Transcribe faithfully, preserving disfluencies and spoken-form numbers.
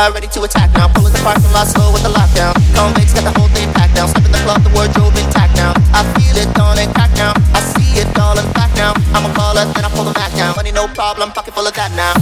squad ready to attack now. Pulling the parking lot slow with the lockdown. Convicts got the whole thing packed now. Step in the club, the wardrobe intact now. I feel it on and crack now. I see it all in the back now. I'm a baller, then I pull the back down. Money no problem, pocket full of that now.